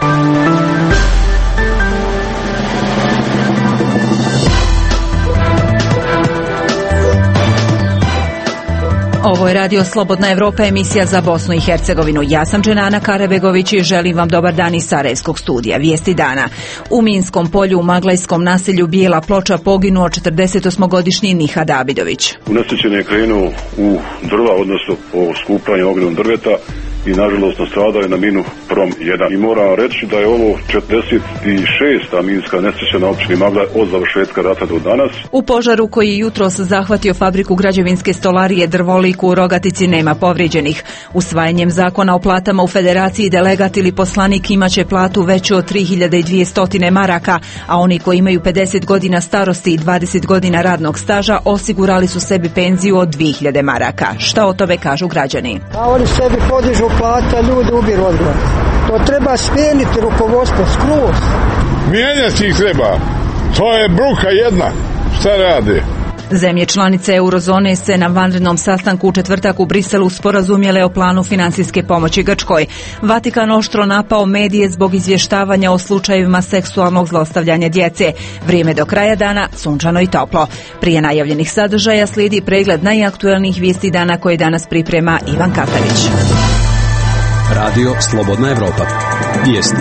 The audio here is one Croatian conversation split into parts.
Ovo je Radio Slobodna Evropa, emisija za Bosnu i Hercegovinu. Ja sam Dženana Karabegović i želim vam dobar dan iz Sarajevskog studija. Vijesti dana. U Minskom polju u Maglajskom naselju Bijela Ploča poginuo 48-godišnji Nihad Abidović. Unesrećen je krenuo u drva, odnosno po skupanju ognjenog drveta i nažalost nastradao je na minu Prom 1. I moram reći da je ovo 46. minska nesreća na općini Maglaj od završetka rata do danas. U požaru koji jutros zahvatio fabriku građevinske stolarije Drvolik u Rogatici nema povrijeđenih. Usvajanjem zakona o platama u Federaciji delegat ili poslanik imaće platu veću od 3200 maraka, a oni koji imaju 50 godina starosti i 20 godina radnog staža osigurali su sebi penziju od 2000 maraka. Šta o tome kažu građani? A oni sebi podižu plata, ljudi ubiru odgovor. To treba smijeniti rukovodstvo skroz. Mijenjati ih treba. To je bruka jedna. Šta rade? Zemlje članice eurozone se na vanrednom sastanku u četvrtak u Briselu sporazumjele o planu financijske pomoći Grčkoj. Vatikan oštro napao medije zbog izvještavanja o slučajevima seksualnog zlostavljanja djece. Vrijeme do kraja dana sunčano i toplo. Prije najavljenih sadržaja slijedi pregled najaktuelnijih vijesti dana koje danas priprema Ivan Katavić. Radio Slobodna Evropa. Vijesti.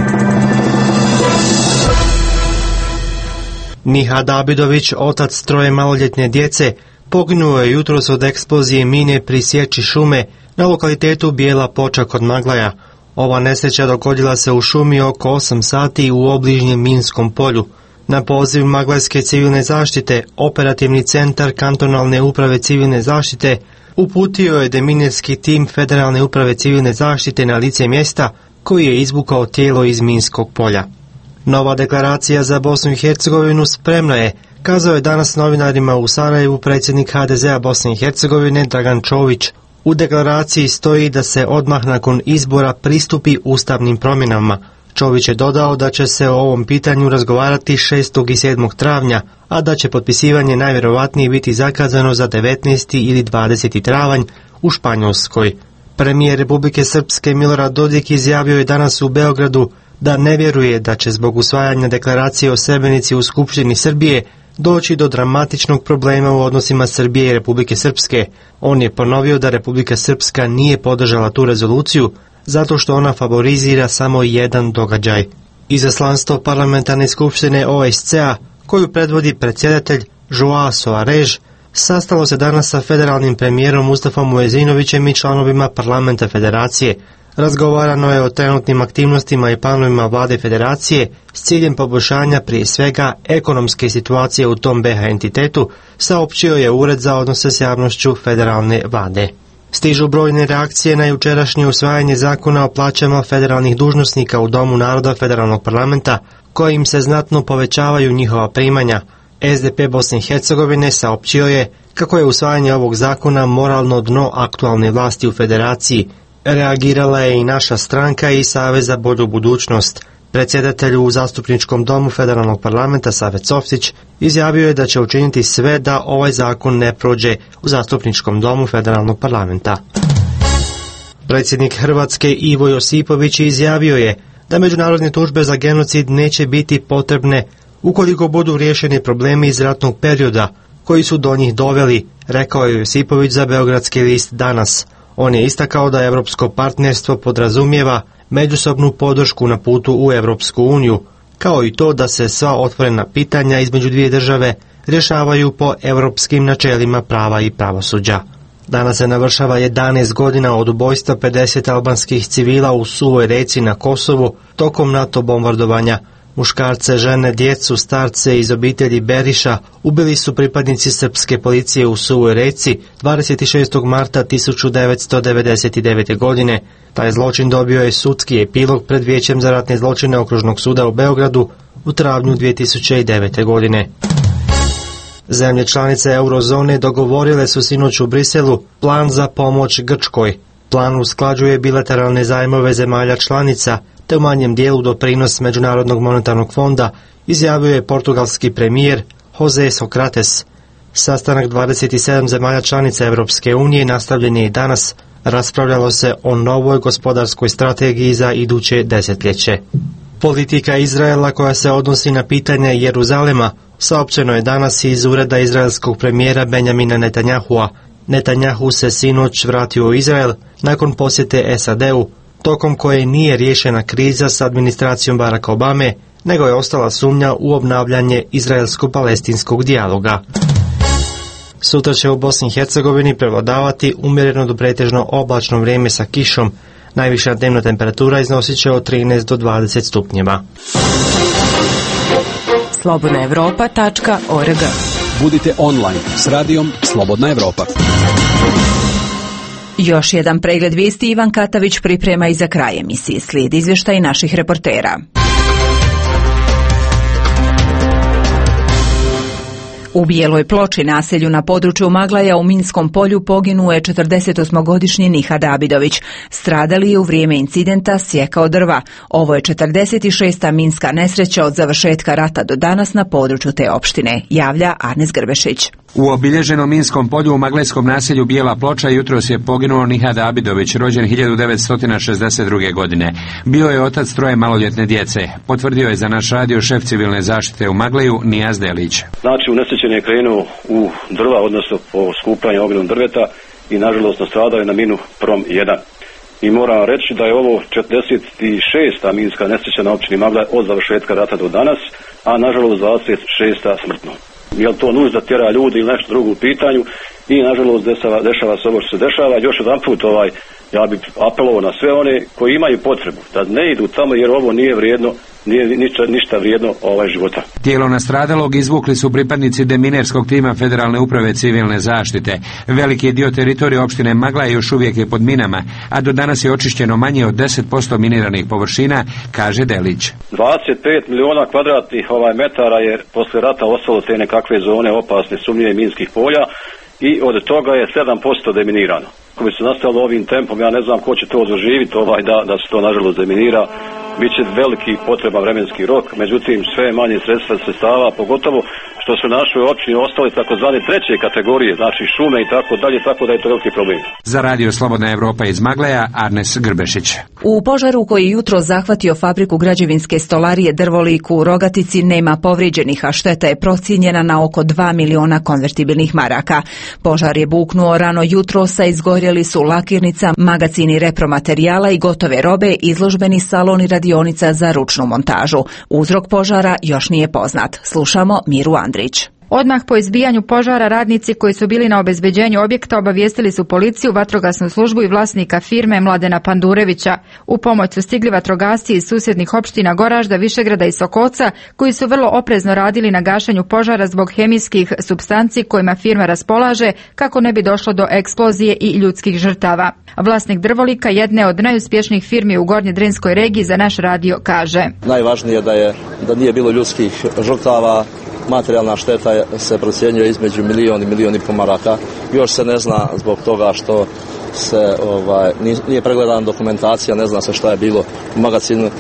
Nihad Abidović, otac troje maloljetne djece, poginuo je jutros od eksplozije mine pri sječi šume na lokalitetu Bijela Ploča kod Maglaja. Ova nesreća dogodila se u šumi oko 8 sati u obližnjem Minskom polju. Na poziv Maglajske civilne zaštite, operativni centar kantonalne uprave civilne zaštite uputio je deminirski tim Federalne uprave civilne zaštite na lice mjesta koji je izvukao tijelo iz Minskog polja. Nova deklaracija za Bosnu i Hercegovinu spremna je, kazao je danas novinarima u Sarajevu predsjednik HDZ-a Bosne i Hercegovine Dragan Čović. U deklaraciji stoji da se odmah nakon izbora pristupi ustavnim promjenama. Čović je dodao da će se o ovom pitanju razgovarati 6. i 7. travnja, a da će potpisivanje najvjerovatnije biti zakazano za 19. ili 20. travanj u Španjolskoj. Premijer Republike Srpske Milorad Dodik izjavio je danas u Beogradu da ne vjeruje da će zbog usvajanja deklaracije o Srebrenici u Skupštini Srbije doći do dramatičnog problema u odnosima Srbije i Republike Srpske. On je ponovio da Republika Srpska nije podržala tu rezoluciju zato što ona favorizira samo jedan događaj. Izaslanstvo parlamentarne skupštine OSCE-a, koju predvodi predsjedatelj Joao Soares, sastalo se danas sa federalnim premijerom Mustafom Muezinovićem i članovima parlamenta federacije. Razgovarano je o trenutnim aktivnostima i planovima vlade federacije s ciljem poboljšanja prije svega ekonomske situacije u tom BiH entitetu, saopćio je Ured za odnose s javnošću federalne vlade. Stižu brojne reakcije na jučerašnje usvajanje zakona o plaćama federalnih dužnosnika u Domu naroda federalnog parlamenta, kojim se znatno povećavaju njihova primanja. SDP Bosne i Hercegovine saopćio je kako je usvajanje ovog zakona moralno dno aktualne vlasti u federaciji. Reagirala je i naša stranka i Savez za bolju budućnost. Predsjedatelj u zastupničkom domu federalnog parlamenta Savet Softić izjavio je da će učiniti sve da ovaj zakon ne prođe u zastupničkom domu federalnog parlamenta. Predsjednik Hrvatske Ivo Josipović izjavio je da međunarodne tužbe za genocid neće biti potrebne ukoliko budu riješeni problemi iz ratnog perioda koji su do njih doveli, rekao je Josipović za Beogradski list Danas. On je istakao da europsko partnerstvo podrazumijeva međusobnu podršku na putu u Europsku uniju, kao i to da se sva otvorena pitanja između dvije države rješavaju po europskim načelima prava i pravosuđa. Danas se navršava 11 godina od ubojstva 50 albanskih civila u Suvoj Reci na Kosovu tokom NATO bombardovanja. Muškarce, žene, djecu, starce iz obitelji Beriša ubili su pripadnici srpske policije u Suvoj Reci 26. marta 1999. godine. Taj zločin dobio je sudski epilog pred Vijećem za ratne zločine Okružnog suda u Beogradu u travnju 2009. godine. Zemlje članice eurozone dogovorile su sinoć u Briselu plan za pomoć Grčkoj. Plan usklađuje bilateralne zajmove zemalja članica te u manjem dijelu doprinos Međunarodnog monetarnog fonda, izjavio je portugalski premijer José Sócrates. Sastanak 27 zemalja članica Europske unije nastavljen je i danas. Raspravljalo se o novoj gospodarskoj strategiji za iduće desetljeće. Politika Izraela koja se odnosi na pitanje Jeruzalema saopćeno je danas iz ureda izraelskog premijera Benjamina Netanyahua. Netanyahu se sinoć vratio u Izrael nakon posjete SAD-u, tokom koje nije riješena kriza s administracijom Baracka Obame, nego je ostala sumnja u obnavljanje izraelsko-palestinskog dijaloga. Sutra će u Bosni i Hercegovini prevladavati umjereno do pretežno oblačno vrijeme sa kišom. Najviša dnevna temperatura iznosit će od 13 do 20 stupnjeva. slobodnaevropa.org. Budite online s radijom Slobodna Evropa. Još jedan pregled vijesti Ivan Katavić priprema i za kraj emisije. Slijedi izvještaj naših reportera. U Bijeloj Ploči, naselju na području Maglaja u Minskom polju, poginuo je 48-godišnji Nihad Abidović. Stradali je u vrijeme incidenta sjekao drva. Ovo je 46. minska nesreća od završetka rata do danas na području te opštine, javlja Arnes Grbešić. U obilježenom Minskom polju u maglajskom naselju Bijela Ploča jutros je poginuo Nihad Abidović, rođen 1962. godine. Bio je otac troje maloljetne djece. Potvrdio je za naš radio šef civilne zaštite u Magleju Nijaz Delić. Znači, unesrećen je krenuo u drva, odnosno po skupljanju ogromnog drveta i nažalost nastradao je na minu Prom 1. I moram reći da je ovo 46. minska nesreća na općini Maglaj od završetka rata do danas, a nažalost 26. smrtno. Je li to nužda tjera ljudi ili nešto drugo u pitanju i nažalost dešava se ovo što se dešava. Još jedan put ja bih apelovao na sve one koji imaju potrebu da ne idu tamo jer ovo nije vrijedno, nije ništa vrijedno života. Tijelo nastradalog izvukli su pripadnici deminerskog tima Federalne uprave civilne zaštite. Veliki dio teritorija opštine Maglaj još uvijek je pod minama, a do danas je očišćeno manje od 10% miniranih površina, kaže Delić. 25 miliona kvadratnih metara je posle rata ostalo te nekakve zone opasne sumnjive minskih polja i od toga je 7% deminirano. Ako bi se nastavilo ovim tempom, ja ne znam ko će to doživjeti da se to nažalost deminira. Biće veliki potreban vremenski rok, međutim sve manje sredstava, pogotovo što su našoj općini ostali takozvane treće kategorije, znači šume i tako dalje, tako da je to veliki problem. Za radio Slobodna Evropa iz Magleja, Arnes Grbešić. U požaru koji je jutro zahvatio fabriku građevinske stolarije Drvolik u Rogatici nema povrijeđenih, a šteta je procijenjena na oko 2 miliona konvertibilnih maraka. Požar je buknuo rano jutros, a izgorjeli su lakirnica, magacini repromaterijala i gotove robe, izložbeni salon i radionica za ručnu montažu. Uzrok požara još nije poznat. Slušamo Miru Andrić. Odmah po izbijanju požara radnici koji su bili na obezbeđenju objekta obavijestili su policiju, vatrogasnu službu i vlasnika firme Mladena Pandurevića. U pomoć su stigli vatrogasci iz susjednih opština Goražda, Višegrada i Sokoca, koji su vrlo oprezno radili na gašenju požara zbog hemijskih supstanci kojima firma raspolaže kako ne bi došlo do eksplozije i ljudskih žrtava. Vlasnik Drvolika, jedne od najuspješnijih firmi u Gornjedrenskoj regiji, za naš radio kaže: Najvažnije da nije bilo ljudskih žrtava. Materijalna šteta se procjenjuje između milion i milion i pol maraka. Još se ne zna zbog toga što se nije pregledana dokumentacija, ne zna se šta je bilo u magazinu.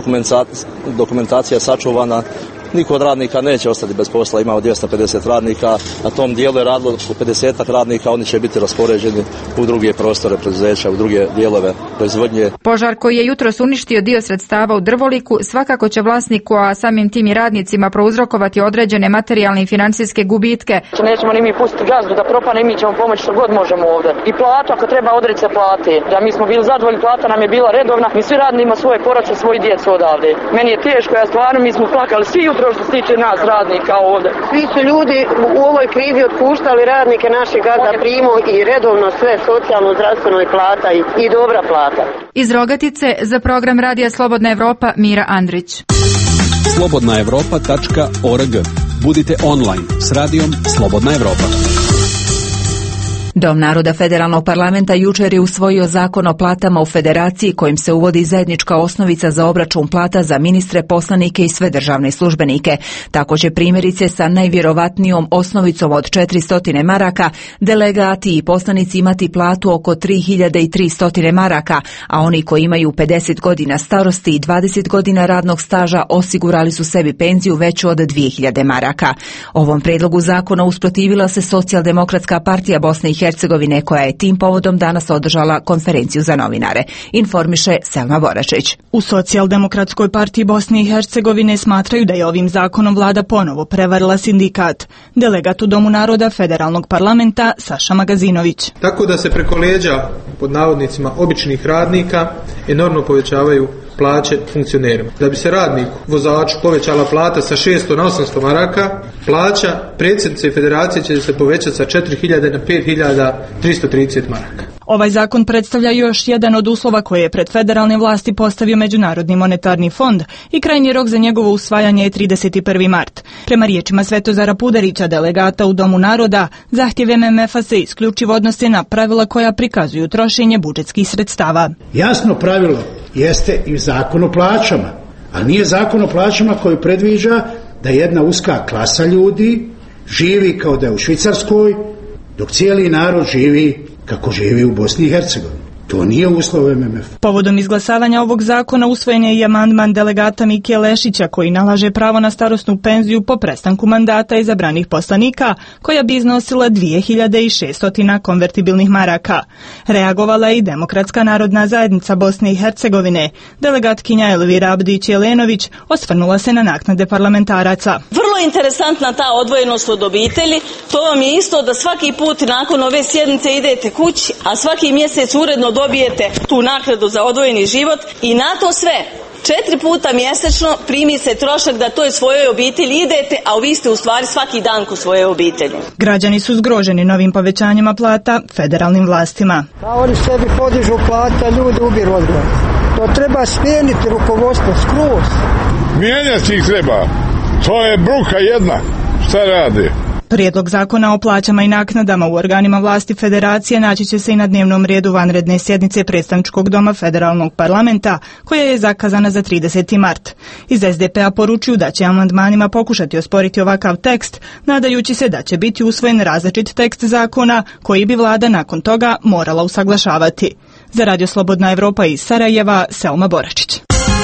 Dokumentacija je sačuvana. Niko od radnika neće ostati bez posla, imao 250 radnika, na tom dijelu je radilo 50 radnika, oni će biti raspoređeni u druge prostore preduzeća, u druge dijelove proizvodnje. Požar koji je jutros uništio dio sredstava u Drvoliku svakako će vlasniku, a samim tim i radnicima, prouzrokovati određene materijalne i financijske gubitke. Nećemo ni mi pustiti gazdu da propane i mi ćemo pomoći što god možemo ovdje. I platu ako treba odreći se plate. Da mi smo bili zadovoljni, plata nam je bila redovna, mi svi radni ima svoje poroče, svoji djecu odavde. Meni je teško, ja stvarno, mi smo plakali svi jutro što se tiče nas radnika ovdje. Svi su ljudi u ovoj krizi otpuštali radnike našeg gazda Primo i redovno sve socijalno, zdravstveno i plata i dobra plata. Iz Rogatice za program Radija Slobodna Evropa, Mira Andrić. slobodnaevropa.org. Budite online s radijom Slobodna Evropa. Dom naroda Federalnog parlamenta jučer je usvojio zakon o platama u federaciji kojim se uvodi zajednička osnovica za obračun plata za ministre, poslanike i sve državne službenike. Tako će primjerice sa najvjerovatnijom osnovicom od 400 maraka delegati i poslanici imati platu oko 3300 maraka, a oni koji imaju 50 godina starosti i 20 godina radnog staža osigurali su sebi penziju veću od 2000 maraka. Ovom predlogu zakona usprotivila se Socijaldemokratska partija Bosne i Hercegovine, koja je tim povodom danas održala konferenciju za novinare, informiše Selma Boračić. U Socijaldemokratskoj partiji Bosne i Hercegovine smatraju da je ovim zakonom vlada ponovo prevarila sindikat. Delegat u Domu naroda Federalnog parlamenta Saša Magazinović. Tako da se preko leđa, pod navodnicima, običnih radnika enormno povećavaju plaće funkcionerima. Da bi se radniku, vozaču, povećala plata sa 600 na 800 maraka, plaća predsjednice federacije će se povećati sa 4.000 na 5.330 maraka. Ovaj zakon predstavlja još jedan od uslova koje je pred federalne vlasti postavio Međunarodni monetarni fond i krajnji rok za njegovo usvajanje je 31. mart. Prema riječima Svetozara Pudarića, delegata u Domu naroda, zahtjev MMF-a se isključivo odnose na pravila koja prikazuju trošenje budžetskih sredstava. Jasno pravilo jeste i zakon o plaćama, ali nije zakon o plaćama koji predviđa da jedna uska klasa ljudi živi kao da je u Švicarskoj, dok cijeli narod živi kako živi u Bosni i Hercegovini. To nije uslov MMF. Povodom izglasavanja ovog zakona usvojen je i amandman delegata Mike Lešića koji nalaže pravo na starosnu penziju po prestanku mandata izabranih poslanika, koja bi iznosila 2600 konvertibilnih maraka. Reagovala je i Demokratska narodna zajednica Bosne i Hercegovine. Delegatkinja Elvira Abdić-Jelenović osvrnula se na naknade parlamentaraca. Vrlo interesantna ta odvojenost od obitelji. To vam je isto da svaki put nakon ove sjednice idete kući, a svaki mjesec uredno dobijete tu naknadu za odvojeni život i na to sve 4 puta mjesečno primi se trošak da toj svojoj obitelji idete, a vi ste u stvari svaki dan kod svoje obitelji. Građani su zgroženi novim povećanjima plata federalnim vlastima. Oni sebi podižu plata, ljudi ubiru odgovor. To treba smijeniti rukovodstvo skroz. Mijenjati ih treba. To je bruka jedna. Šta radi? Prijedlog zakona o plaćama i naknadama u organima vlasti federacije naći će se i na dnevnom redu vanredne sjednice predstavničkog doma Federalnog parlamenta, koja je zakazana za 30. mart. Iz SDP-a poručuju da će amandmanima pokušati osporiti ovakav tekst, nadajući se da će biti usvojen različit tekst zakona koji bi vlada nakon toga morala usaglašavati. Za Radio Slobodna Evropa iz Sarajeva, Selma Boračić.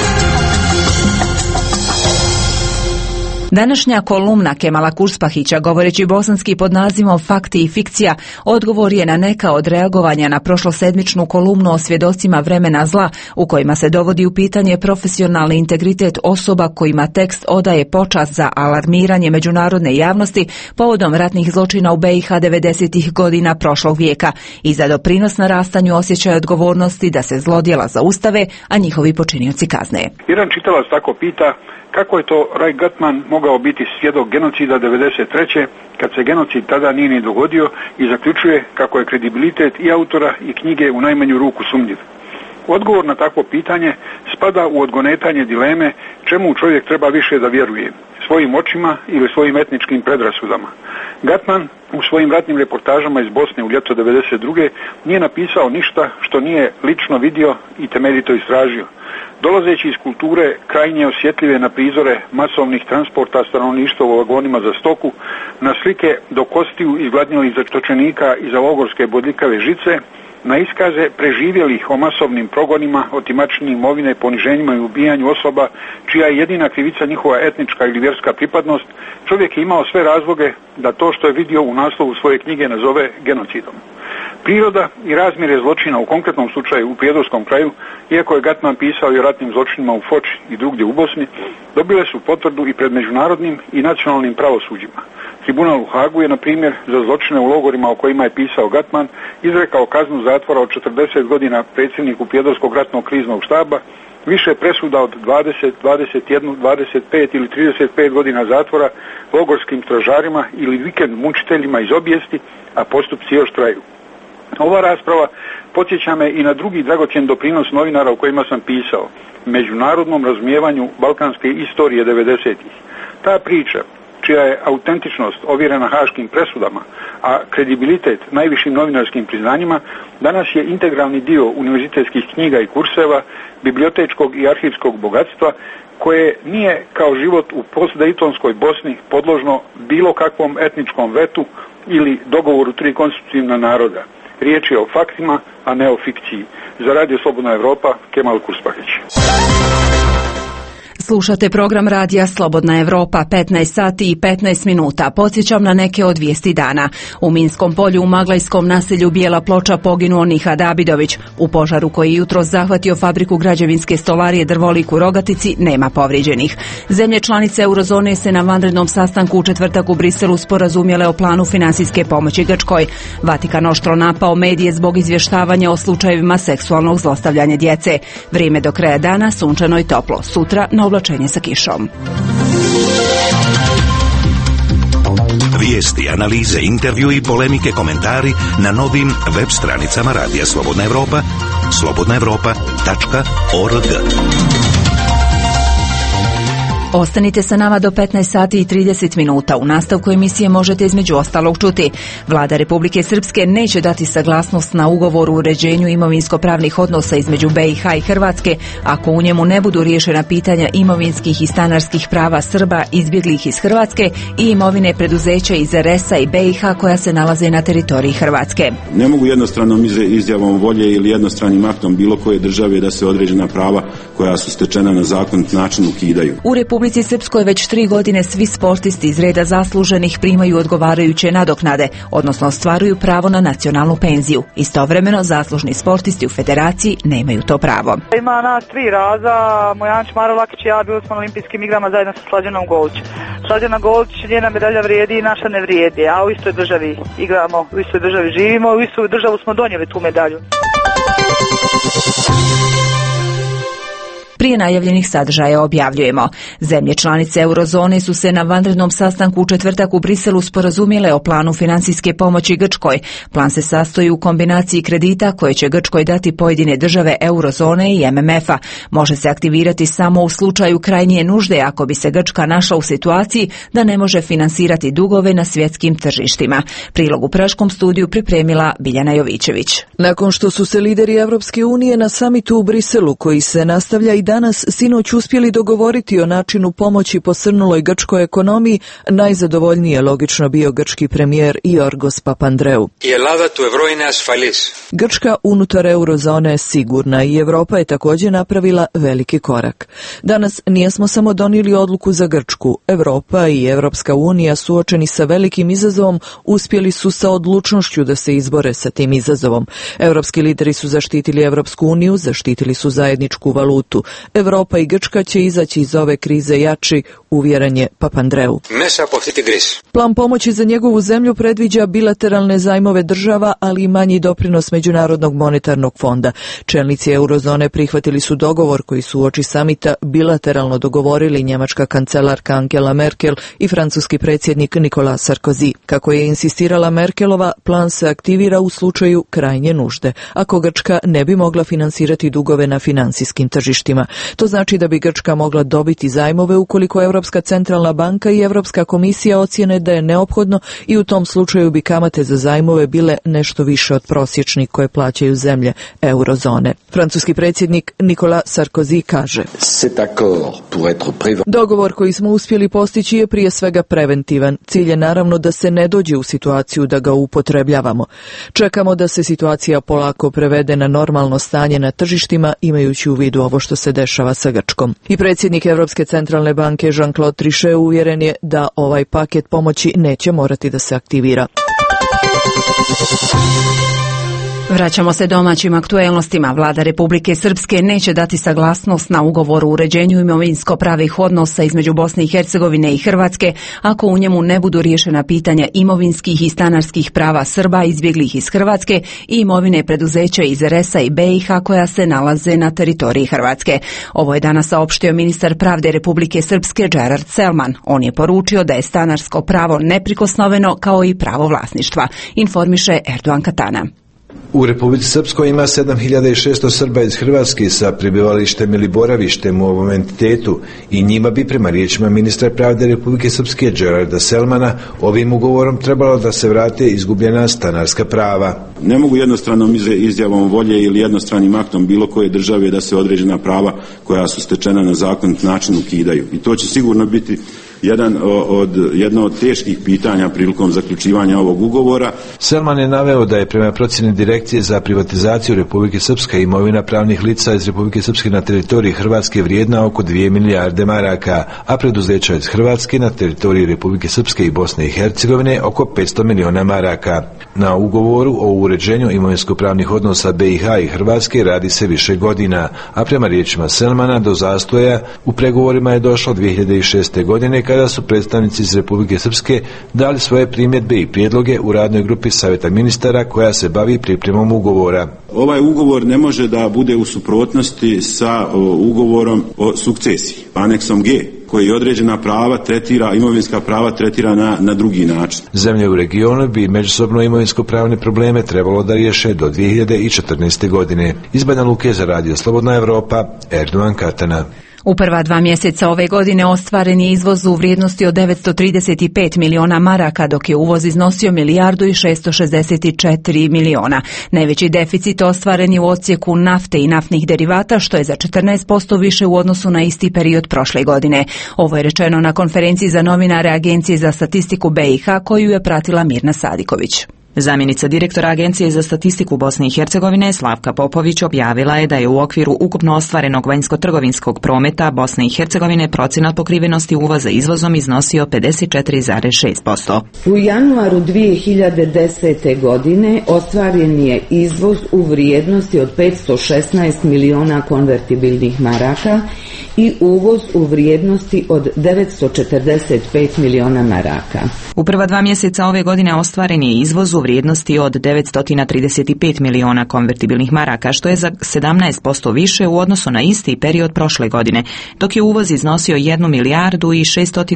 Današnja kolumna Kemala Kurspahića, govoreći bosanski pod nazivom Fakti i fikcija, odgovor je na neka od reagovanja na prošlosedmičnu kolumnu o svjedocima vremena zla, u kojima se dovodi u pitanje profesionalni integritet osoba kojima tekst odaje počast za alarmiranje međunarodne javnosti povodom ratnih zločina u BiH 90. godina prošlog vijeka i za doprinos narastanju osjećaja odgovornosti da se zlodjela zaustave, a njihovi počinioci kazne. Jedan čitalac tako pita: kako je to Ray Gutman mogao biti svjedok genocida 93. kad se genocid tada nije ni dogodio, i zaključuje kako je kredibilitet i autora i knjige u najmanju ruku sumnjiv. Odgovor na takvo pitanje spada u odgonetanje dileme čemu čovjek treba više da vjeruje, svojim očima ili svojim etničkim predrasudama. Gutman u svojim ratnim reportažama iz Bosne u ljeto 92. nije napisao ništa što nije lično vidio i temeljito istražio. Dolazeći iz kulture krajnje osjetljive na prizore masovnih transporta stanovništva u vagonima za stoku, na slike do kostiju izgladnjelih zatočenika i za logorske bodljikave žice, na iskaze preživjelih o masovnim progonima, otimačini imovine, poniženjima i ubijanju osoba čija je jedina krivica njihova etnička ili vjerska pripadnost, čovjek je imao sve razloge da to što je vidio u naslovu svoje knjige nazove genocidom. Priroda i razmjere zločina u konkretnom slučaju u Prijedorskom kraju, iako je Gutman pisao i o ratnim zločinima u Foči i drugdje u Bosni, dobile su potvrdu i pred međunarodnim i nacionalnim pravosuđima. Tribunal u Hagu je, na primjer, za zločine u logorima o kojima je pisao Gutman izrekao kaznu zatvora od 40 godina predsjedniku Prijedorskog ratnog kriznog štaba, više presuda od 20, 21, 25 ili 35 godina zatvora logorskim stražarima ili vikend mučiteljima iz obijesti, a postupci još traju. Ova rasprava podsjeća me i na drugi dragocjen doprinos novinara o kojima sam pisao, međunarodnom razumijevanju balkanske istorije 90-ih. Ta priča, čija je autentičnost ovjerena haškim presudama, a kredibilitet najvišim novinarskim priznanjima, danas je integralni dio univerzitetskih knjiga i kurseva, bibliotečkog i arhivskog bogatstva, koje nije kao život u postdejtonskoj Bosni podložno bilo kakvom etničkom vetu ili dogovoru tri konstitutivna naroda. Riječ je o faktima, a ne o fikciji. Za Radio Slobodna Evropa, Kemal Kurspahić. Slušate program radija Slobodna Evropa, 15 sati i 15 minuta. Podsjećam na neke od vijesti dana. U Minskom polju u maglajskom naselju Bijela Ploča poginuo Nihad Abidović. U požaru koji je jutros zahvatio fabriku građevinske stolarije Drvolik u Rogatici nema povrijeđenih. Zemlje članice eurozone se na vanrednom sastanku u četvrtak u Briselu sporazumjele o planu finansijske pomoći Grčkoj. Vatikan oštro napao medije zbog izvještavanja o slučajevima seksualnog zlostavljanja djece. Vrijeme do kraja dana sunčano i toplo. Sutra na oblačenje sa kišom. Vijesti, analize, intervju i polemike, komentari na novim web stranicama Radija Slobodna Evropa, slobodnaevropa.org. Ostanite sa nama do 15 sati i 30 minuta. U nastavku emisije možete između ostalog čuti: Vlada Republike Srpske neće dati saglasnost na ugovor o uređenju imovinsko-pravnih odnosa između BiH i Hrvatske ako u njemu ne budu riješena pitanja imovinskih i stanarskih prava Srba izbjeglih iz Hrvatske i imovine preduzeća iz RS-a i BiH koja se nalaze na teritoriji Hrvatske. Ne mogu jednostranom izjavom volje ili jednostranim aktom bilo koje države da se određena prava koja su stečena na zakonit način ukidaju. U Republici Srpskoj već 3 godine svi sportisti iz reda zasluženih primaju odgovarajuće nadoknade, odnosno ostvaruju pravo na nacionalnu penziju. Istovremeno zaslužni sportisti u federaciji nemaju to pravo. Ima nas 3 raza, Mojanić, Maro Lakić i ja bili smo na olimpijskim igrama zajedno sa Slađanom Golić. Slađana Golić, njena medalja vrijedi i naša ne vrijedi, a u istoj državi igramo, u istoj državi živimo, u istu državu smo donijeli tu medalju. Prije najavljenih sadržaja objavljujemo: zemlje članice eurozone su se na vanrednom sastanku u četvrtak u Briselu sporazumjele o planu financijske pomoći Grčkoj. Plan se sastoji u kombinaciji kredita koje će Grčkoj dati pojedine države eurozone i MMF-a. Može se aktivirati samo u slučaju krajnje nužde ako bi se Grčka našla u situaciji da ne može finansirati dugove na svjetskim tržištima. Prilog u Praškom studiju pripremila Biljana Jovićević. Nakon što su se lideri Evropske unije na samitu u Briselu, koji se nastavlja i danas, sinoć uspjeli dogovoriti o načinu pomoći posrnuloj grčkoj ekonomiji, najzadovoljniji je logično bio grčki premijer Jorgos Papandreou. Grčka unutar eurozone je sigurna i Europa je također napravila veliki korak. Danas nijesmo samo donijeli odluku za Grčku. Europa i Evropska unija, suočeni sa velikim izazovom, uspjeli su sa odlučnošću da se izbore sa tim izazovom. Europski lideri su zaštitili Evropsku uniju, zaštitili su zajedničku valutu. Europa i Grčka će izaći iz ove krize jači, uvjeren je Papandreou. Plan pomoći za njegovu zemlju predviđa bilateralne zajmove država, ali i manji doprinos Međunarodnog monetarnog fonda. Čelnici eurozone prihvatili su dogovor koji su uoči samita bilateralno dogovorili njemačka kancelarka Angela Merkel i francuski predsjednik Nicolas Sarkozy. Kako je insistirala Merkelova, plan se aktivira u slučaju krajnje nužde, ako Grčka ne bi mogla finansirati dugove na financijskim tržištima. To znači da bi Grčka mogla dobiti zajmove ukoliko Europska centralna banka i Europska komisija ocjene da je neophodno, i u tom slučaju bi kamate za zajmove bile nešto više od prosječnih koje plaćaju zemlje eurozone. Francuski predsjednik Nicolas Sarkozy kaže: dogovor koji smo uspjeli postići je prije svega preventivan. Cilj je naravno da se ne dođe u situaciju da ga upotrebljavamo. Čekamo da se situacija polako prevede na normalno stanje na tržištima, imajući u vidu ovo što se dešava sa Grčkom. I predsjednik Europske centralne banke Jean-Claude Trichet uvjeren je da ovaj paket pomoći neće morati da se aktivira. Vraćamo se domaćim aktuelnostima. Vlada Republike Srpske neće dati saglasnost na ugovor o uređenju imovinsko-pravnih odnosa između Bosne i Hercegovine i Hrvatske ako u njemu ne budu riješena pitanja imovinskih i stanarskih prava Srba izbjeglih iz Hrvatske i imovine preduzeća iz RS-a i BiH koja se nalaze na teritoriji Hrvatske. Ovo je danas saopštio ministar pravde Republike Srpske Gerard Selman. On je poručio da je stanarsko pravo neprikosnoveno kao i pravo vlasništva, informiše Erdogan Katana. U Republici Srpskoj ima 7600 Srba iz Hrvatske sa prebivalištem ili boravištem u ovom entitetu i njima bi, prema riječima ministra pravde Republike Srpske Gerarda Selmana, ovim ugovorom trebalo da se vrate izgubljena stanarska prava. Ne mogu jednostranom izjavom volje ili jednostranim aktom bilo koje države da se određena prava koja su stečena na zakonit način ukidaju. I to će sigurno biti jedno od teških pitanja prilikom zaključivanja ovog ugovora. Selman je naveo da je prema procjeni Direkcije za privatizaciju Republike Srpske imovina pravnih lica iz Republike Srpske na teritoriji Hrvatske vrijedna oko 2 milijarde maraka, a preduzeća iz Hrvatske na teritoriji Republike Srpske i Bosne i Hercegovine oko 500 miliona maraka. Na ugovoru o uređenju imovinsko-pravnih odnosa BiH i Hrvatske radi se više godina, a prema riječima Selmana do zastoja u pregovorima je došlo 2006. godine kada su predstavnici iz Republike Srpske dali svoje primjedbe i prijedloge u radnoj grupi Savjeta ministara koja se bavi pripremom ugovora. Ovaj ugovor ne može da bude u suprotnosti sa ugovorom o sukcesiji, aneksom G, koji određena prava tretira, imovinska prava tretira na drugi način. Zemlje u regionu bi međusobno imovinsko-pravne probleme trebalo da riješe do 2014. godine. Iz Banja Luke za Radio Slobodna Evropa, Erdogan Katana. U prva 2 mjeseca ove godine ostvaren je izvoz u vrijednosti od 935 miliona maraka, dok je uvoz iznosio 1.664 miliona. Najveći deficit ostvaren je u odsjeku nafte i naftnih derivata, što je za 14% više u odnosu na isti period prošle godine. Ovo je rečeno na konferenciji za novinare Agencije za statistiku BiH koju je pratila Mirna Sadiković. Zamjenica direktora Agencije za statistiku Bosne i Hercegovine Slavka Popović objavila je da je u okviru ukupno ostvarenog vanjsko-trgovinskog prometa Bosne i Hercegovine procenat pokrivenosti uvoza izvozom iznosio 54,6%. U januaru 2010. godine ostvaren je izvoz u vrijednosti od 516 miliona konvertibilnih maraka i uvoz u vrijednosti od 945 miliona maraka. U prva 2 mjeseca ove godine ostvaren je izvoz u vrijednosti od 935 miliona konvertibilnih maraka, što je za 17% više u odnosu na isti period prošle godine, dok je uvoz iznosio 1 milijardu i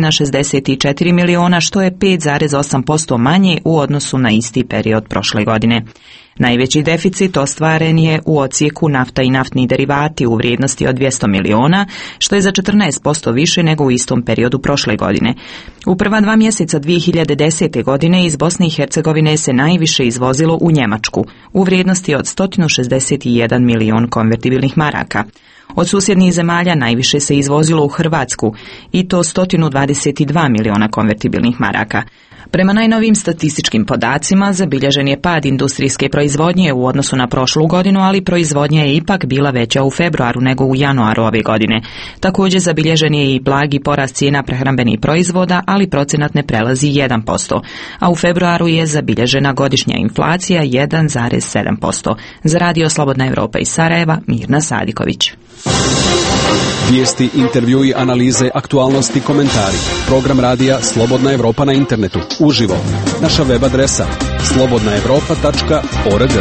664 miliona, što je 5,8% manje u odnosu na isti period prošle godine. Najveći deficit ostvaren je u odsjeku nafta i naftni derivati u vrijednosti od 200 miliona, što je za 14% više nego u istom periodu prošle godine. U prva 2 mjeseca 2010. godine iz Bosne i Hercegovine se najviše izvozilo u Njemačku u vrijednosti od 161 milion konvertibilnih maraka. Od susjednih zemalja najviše se izvozilo u Hrvatsku i to 122 miliona konvertibilnih maraka. Prema najnovijim statističkim podacima zabilježen je pad industrijske proizvodnje u odnosu na prošlu godinu, ali proizvodnja je ipak bila veća u februaru nego u januaru ove godine. Također zabilježen je i blagi porast cijena prehrambenih proizvoda, ali procenat ne prelazi 1%, a u februaru je zabilježena godišnja inflacija 1,7%. Za Radio Slobodna Evropa iz Sarajeva, Mirna Sadiković. Vijesti, intervjui, analize, aktualnosti, komentari. Program radija Slobodna Evropa na internetu. Uživo. Naša web adresa slobodnaevropa.org.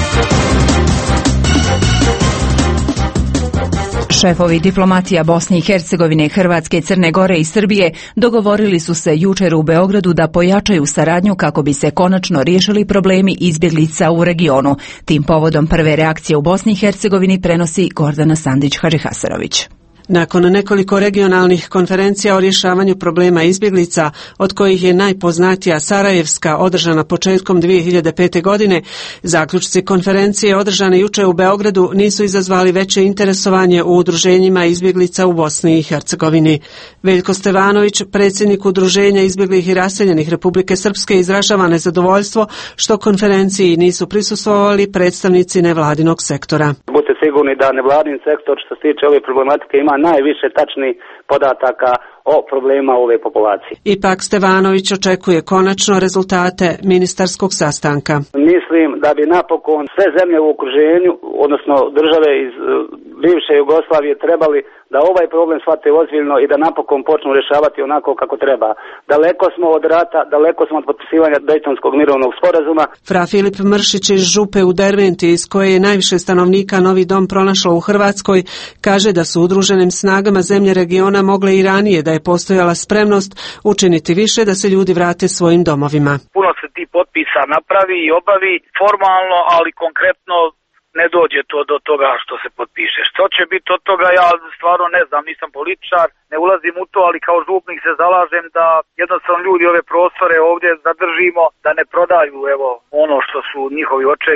Šefovi diplomatija Bosne i Hercegovine, Hrvatske, Crne Gore i Srbije dogovorili su se jučer u Beogradu da pojačaju saradnju kako bi se konačno riješili problemi izbjeglica u regionu. Tim povodom prve reakcije u Bosni i Hercegovini prenosi Gordana Sandić-Hadžihaserović. Nakon nekoliko regionalnih konferencija o rješavanju problema izbjeglica, od kojih je najpoznatija Sarajevska održana početkom 2005. godine, zaključci konferencije održane jučer u Beogradu nisu izazvali veće interesovanje u udruženjima izbjeglica u Bosni i Hercegovini. Veljko Stevanović, predsjednik Udruženja izbjeglih i raseljenih Republike Srpske, izražava nezadovoljstvo što konferenciji nisu prisustvovali predstavnici nevladinog sektora. Budite sigurni da nevladin sektor što se tiče ove problematike ima najviše tačnih podataka o problema ove populacije. Ipak Stevanović očekuje konačno rezultate ministarskog sastanka. Mislim da bi napokon sve zemlje u okruženju, odnosno države iz bivše Jugoslavije, trebali da ovaj problem shvate ozbiljno i da napokon počnu rješavati onako kako treba. Daleko smo od rata, daleko smo od potpisivanja Dejtonskog mirovnog sporazuma. Fra Filip Mršić iz Župe u Derventi, iz koje je najviše stanovnika novi dom pronašlo u Hrvatskoj, kaže da su udruženim snagama zemlje regiona mogle i ranije, da je postojala spremnost učiniti više da se ljudi vrate svojim domovima. Puno se ti potpisa napravi i obavi formalno, ali konkretno ne dođe to do toga što se potpiše. Što će biti od toga, ja stvarno ne znam, nisam političar, ne ulazim u to, ali kao župnik se zalažem da jednostavno ljudi ove prostore ovdje zadržimo, da ne prodaju evo ono što su njihovi očevi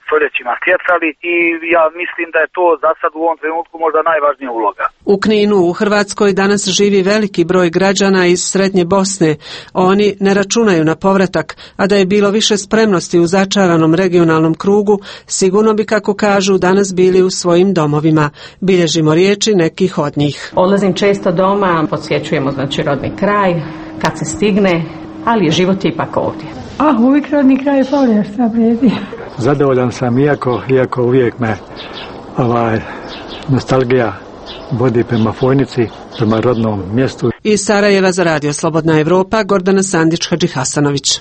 stoljećima stjecali i ja mislim da je to za sad u ovom trenutku možda najvažnija uloga. U Kninu u Hrvatskoj danas živi veliki broj građana iz Srednje Bosne. Oni ne računaju na povratak, a da je bilo više spremnosti u začaranom regionalnom krugu, sigurno bi, kako kažu, danas bili u svojim domovima. Bilježimo riječi nekih od njih. Odlazim često doma, podsjećujemo znači rodni kraj, kad se stigne, ali je život ipak ovdje. Uvijek rodni kraj volio, šta vredi. Zadovoljan sam, iako uvijek me nostalgija vodi prema Fojnici, prema rodnom mjestu. Iz Sarajeva za Radio Slobodna Evropa, Gordana Sandić-Hadžihasanović.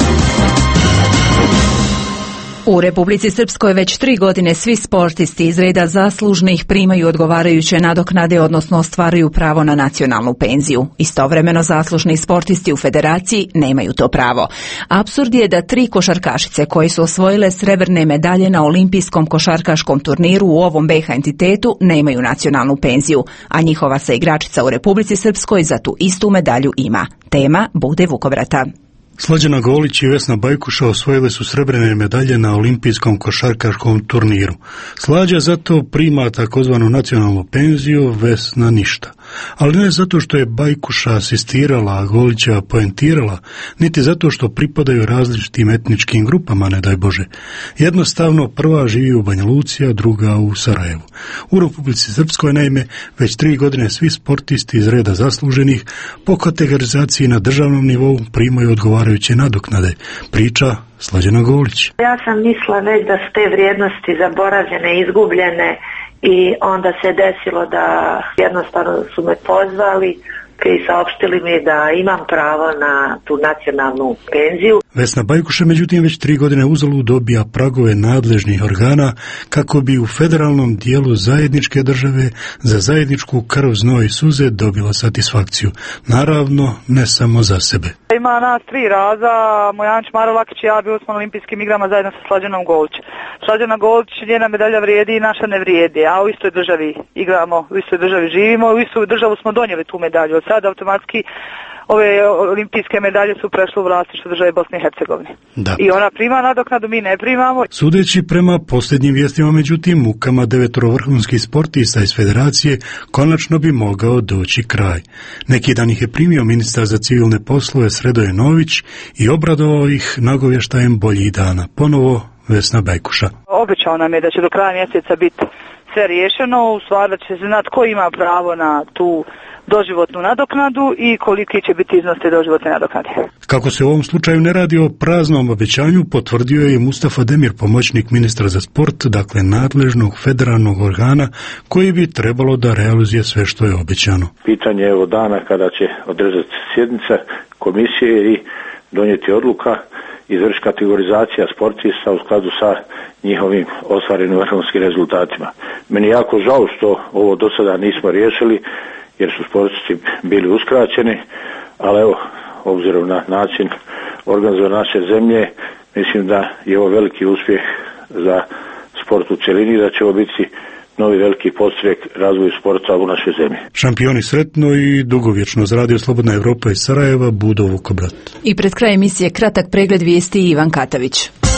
U Republici Srpskoj već 3 godine svi sportisti iz reda zaslužnih primaju odgovarajuće nadoknade, odnosno ostvaruju pravo na nacionalnu penziju. Istovremeno zaslužni sportisti u federaciji nemaju to pravo. Apsurd je da 3 košarkašice koje su osvojile srebrne medalje na olimpijskom košarkaškom turniru u ovom BiH entitetu nemaju nacionalnu penziju, a njihova se igračica u Republici Srpskoj za tu istu medalju ima. Tema bude Vukobrata. Slađana Golić i Vesna Bajkuša osvojile su srebrene medalje na olimpijskom košarkaškom turniru. Slađa zato prima takozvanu nacionalnu penziju, Vesna ništa. Ali ne zato što je Bajkuša asistirala, a Golićeva poentirala, niti zato što pripadaju različitim etničkim grupama, ne daj Bože. Jednostavno, prva živi u Banja Luci, a druga u Sarajevu. U Republici Srpskoj, naime, već 3 godine svi sportisti iz reda zasluženih po kategorizaciji na državnom nivou primaju odgovarajuće nadoknade, priča Slađana Golić. Ja sam mislila već da su te vrijednosti zaboravljene, izgubljene i onda se desilo da jednostavno su me pozvali i saopštili mi da imam pravo na tu nacionalnu penziju. Vesna Bajkuša, međutim, već 3 godine uzalud dobija pragove nadležnih organa kako bi u federalnom dijelu zajedničke države za zajedničku krv, znoj i suze dobila satisfakciju. Naravno, ne samo za sebe. Ima nas 3 raza, Mojanić Maro Lakić i ja bili smo na olimpijskim igrama zajedno sa Slađanom Golić. Slađana Golić, njena medalja vrijedi i naša ne vrijedi, a u istoj državi igramo, u istoj državi živimo, u istu državu smo donijeli tu medalju. Od sada automatski ove olimpijske medalje su prešle u vlasništvo države Bosne i Hercegovine. Da. I ona prima nadoknadu, mi ne primamo. Sudeći prema posljednjim vijestima, međutim, mukama 9 vrhunskih sportista iz federacije konačno bi mogao doći kraj. Neki dan ih je primio ministar za civilne poslove Sredoje Nović i obradovao ih nagovještajem boljih dana. Ponovo Vesna Bajkuša. Obećao nam je da će do kraja mjeseca biti sve riješeno, u stvari da će se znati ko ima pravo na tu doživotnu nadoknadu i koliki će biti iznos te doživotne nadoknade. Kako se u ovom slučaju ne radi o praznom obećanju, potvrdio je Mustafa Demir, pomoćnik ministra za sport, dakle nadležnog federalnog organa koji bi trebalo da realizuje sve što je obećano. Pitanje je evo dana kada će održati sjednica komisije i donijeti odluka, izvršiti kategorizacija sportista u skladu sa njihovim ostvarenim vrhunskim rezultatima. Meni je jako žao što ovo do sada nismo riješili, jer su sportisti bili uskraćeni, ali evo, obzirom na način organizovanja naše zemlje, mislim da je ovo veliki uspjeh za sport u cjelini, da će ovo biti novi veliki podstrek razvoju sporta u našoj zemlji. Šampioni sretno i dugovječno. Za Radio Slobodna Evropa iz Sarajeva, Budo Vukobrat. I pred kraj emisije kratak pregled vijesti Ivan Katavić.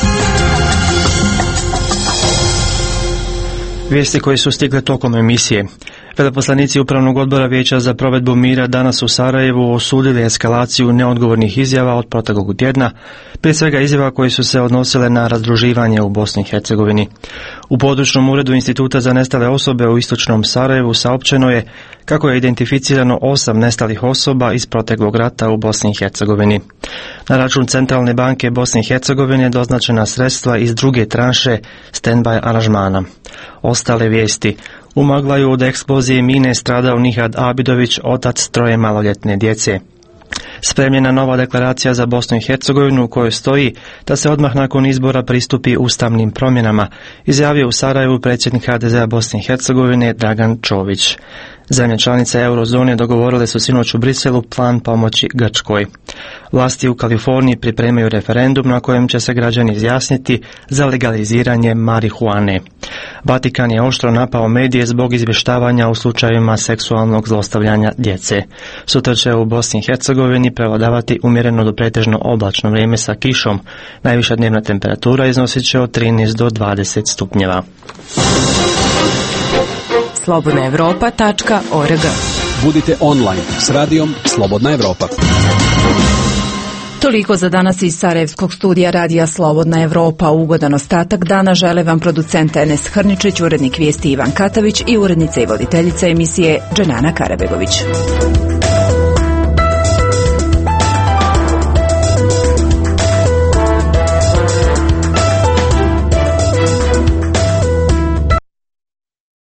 Vijesti koji su stigle tokom emisije. Veleposlanici Upravnog odbora Vijeća za provedbu mira danas u Sarajevu osudili eskalaciju neodgovornih izjava od proteklog tjedna, prije svega izjava koje su se odnosile na razdruživanje u Bosni i Hercegovini. U područnom uredu Instituta za nestale osobe u istočnom Sarajevu saopćeno je kako je identificirano 8 nestalih osoba iz proteklog rata u Bosni i Hercegovini. Na račun Centralne banke Bosne i Hercegovine doznačena sredstva iz druge tranše stand-by aranžmana. Ostale vijesti. U Maglaju od eksplozije mine stradao Nihad Abidović, otac 3 maloljetne djece. Spremljena nova deklaracija za Bosnu i Hercegovinu u kojoj stoji da se odmah nakon izbora pristupi ustavnim promjenama, izjavio u Sarajevu predsjednik HDZ-a Bosne i Hercegovine Dragan Čović. Zemlje članice eurozone dogovorile su sinoć u Briselu plan pomoći Grčkoj. Vlasti u Kaliforniji pripremaju referendum na kojem će se građani izjasniti za legaliziranje marihuane. Vatikan je oštro napao medije zbog izvještavanja u slučajevima seksualnog zlostavljanja djece. Sutra će u Bosni i Hercegovini prevladavati umjereno do pretežno oblačno vrijeme sa kišom. Najviša dnevna temperatura iznosit će od 13 do 20 stupnjeva. slobodnaevropa.org. Budite online s radijom Slobodna Evropa. Toliko za danas iz Sarajevskog studija Radija Slobodna Evropa. Ugodan ostatak dana žele vam producent Enes Hrničić, urednik vijesti Ivan Katavić i urednica i voditeljica emisije Dženana Karabegović.